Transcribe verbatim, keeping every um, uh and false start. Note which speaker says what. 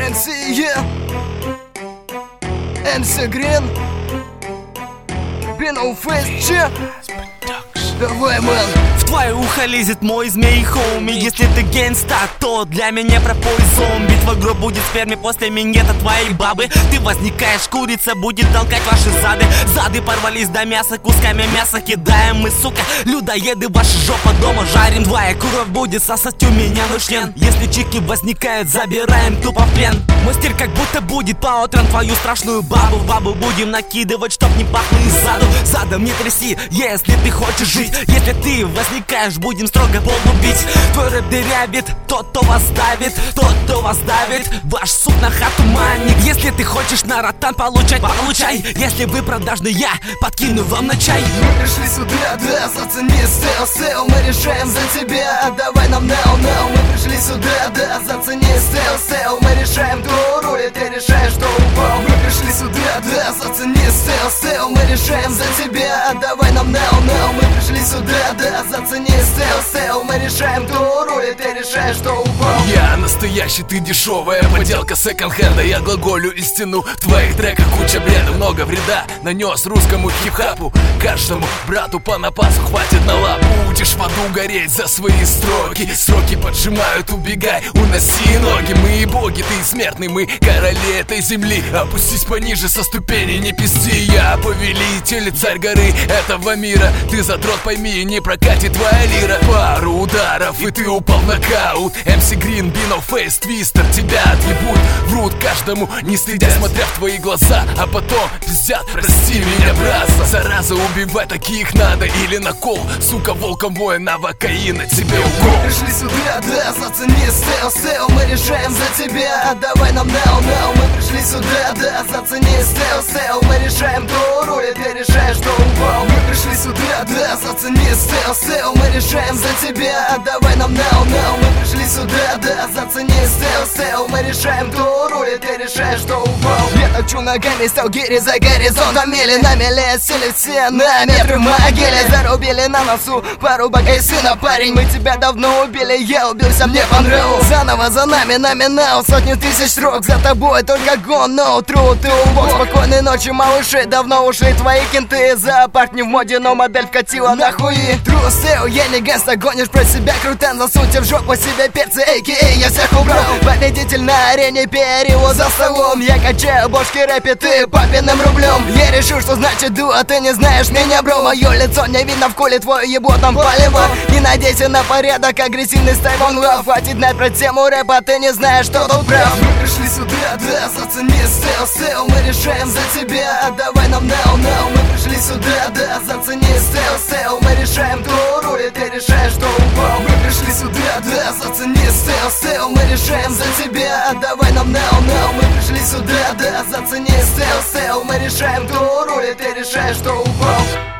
Speaker 1: Бэнкси, yeah. эм си Green, Bino Face, че? Давай, мэн.
Speaker 2: В твое ухо лезет мой змей, хоуми. Если ты гангста, то для меня пропой зомби. Твой гроб будет в сперме после минета твоей бабы. Ты возникаешь, курица будет толкать ваши зады. Зады порвались до мяса, кусками мяса кидаем мы, сука. Людоеды, ваша жопа дома жарим. Твоя кровь будет сосать у меня на член. Если чики возникают, забираем тупо в плен. Мой стиль как будто будет по утрам твою страшную бабу. В бабу будем накидывать, чтоб не пахло из заду. Задом не тряси, если ты хочешь жить. Если ты возникаешь, будем строго полубить. Твой рэп дырявит, тот, кто вас давит. Тот, кто вас давит, ваш суп на хату манит. Если ты хочешь на ротан получать, получай. Если вы продажный, я подкину вам на чай.
Speaker 1: Мы пришли сюда, да, зацени стел, стел. Мы решаем за тебя, давай нам now, now. Мы пришли сюда, да, зацени стел, стел. Мы решаем, кто рулит, ты решаешь, что упал. Мы пришли сюда, да, зацени стел, стел. Мы решаем за тебя, давай нам now, now. Мы пришли сюда, да, зацени стел, стел. Мы решаем, кто рулит, ты решаешь, что упал.
Speaker 3: Я настоящий, ты дешевая поделка секонд-хенда. Я глаголю истину, в твоих треках куча бреда. Много вреда нанес русскому хип-хапу. Каждому брату по напасу хватит на лапу. Будешь в аду гореть за свои строки. Строки поджимают, убегай, уноси ноги. Мы и боги, ты смертный, мы короли этой земли. Опустись пониже со ступени, не пизди. Я повелитель, царь горы этого мира. Ты задрот, пойми, не прокатит твоя лира. Пару ударов, и ты упал в нокаут. эм си Green, Bino Face, Твистер, тебя отъебут. Врут каждому, не стыдя, смотря в твои глаза. А потом пиздят, прости меня, братца. Зараза, убивать таких надо. Или на кол, сука, волком воя, новокаина тебе укол.
Speaker 1: Мы пришли сюда, да, зацени стел, стел. Мы решаем за тебя, давай нам now, now. Мы пришли сюда, да, зацени стел, стел. Мы решаем, кто рулит, ты решаешь, что упал. Мы пришли сюда, да, зацени стел, стел. Мы решаем за тебя, давай нам now, now. Мы пришли сюда, да, зацени стел, стел. Мы решаем, кто рулит, ты решаешь, что упал. Я точу ногами, стал гири за горизонтом. Мили на мели, сели все на метры в могиле. Зарубили на носу пару богей сына, парень. Мы тебя давно убили, я убился, мне понравилось. Заново за нами, нами now, сотни тысяч строк. За тобой только гон, no true, ты убог. Спокойной ночи, малыши, давно ушли твои кенты. Зоопарк не в моде, но модель вкатила нахуй. True still, я не гангста, гонишь про себя крутан. Засуньте в жопу себе перцы, а ка а я всех убрал. Победитель на арене, перевод за столом. Я качаю бошки рэпе, ты папиным рублем. Я решу, что значит ду, а ты не знаешь меня, бро. Мое лицо не видно в коле, твое ебло там полево. Не надейся на порядок, агрессивный стайл вон лав. Хватит знать про тему рэпа, ты не знаешь, что тут прав. Мы пришли сюда, да, зацени стел, стел. Мы решаем за тебя, давай нам now, now. Мы пришли сюда, да, зацени стел, стел. Мы решаем, кто рулит, ты решаешь, что упал. Мы пришли сюда, да, зацени стел, стел. Мы решаем за тебя, давай нам now, now. Мы пришли сюда, да, зацени стел, стел. Мы решаем, кто рулит, ты решаешь, что упал.